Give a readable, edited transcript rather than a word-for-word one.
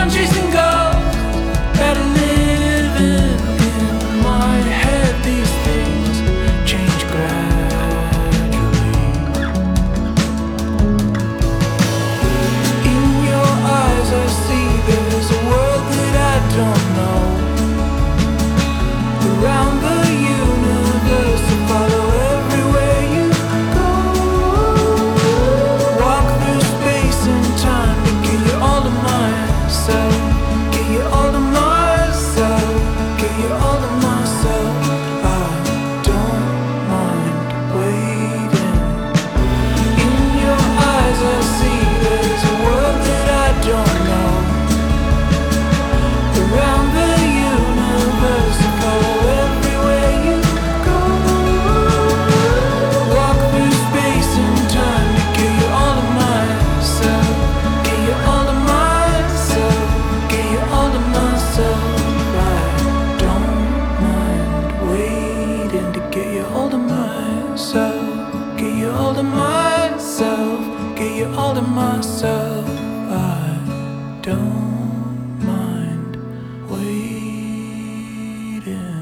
on chasing gold, better living in my head. These things change gradually. In your eyes I see there's a world that I don't know. Around the universe I follow everywhere you go. Walk through space and time to get you all of myself. Get you all of myself. Get you all of myself. I don't mind waiting. In your eyes I see there's a world that I don't know. Around the universe I follow everywhere you go. Walk through space and time to get you all of myself. Get you all of myself. Get you all of myself. I don't mind waiting to get you all of myself. Get you all of myself. Get you all of myself. I don't mind waiting.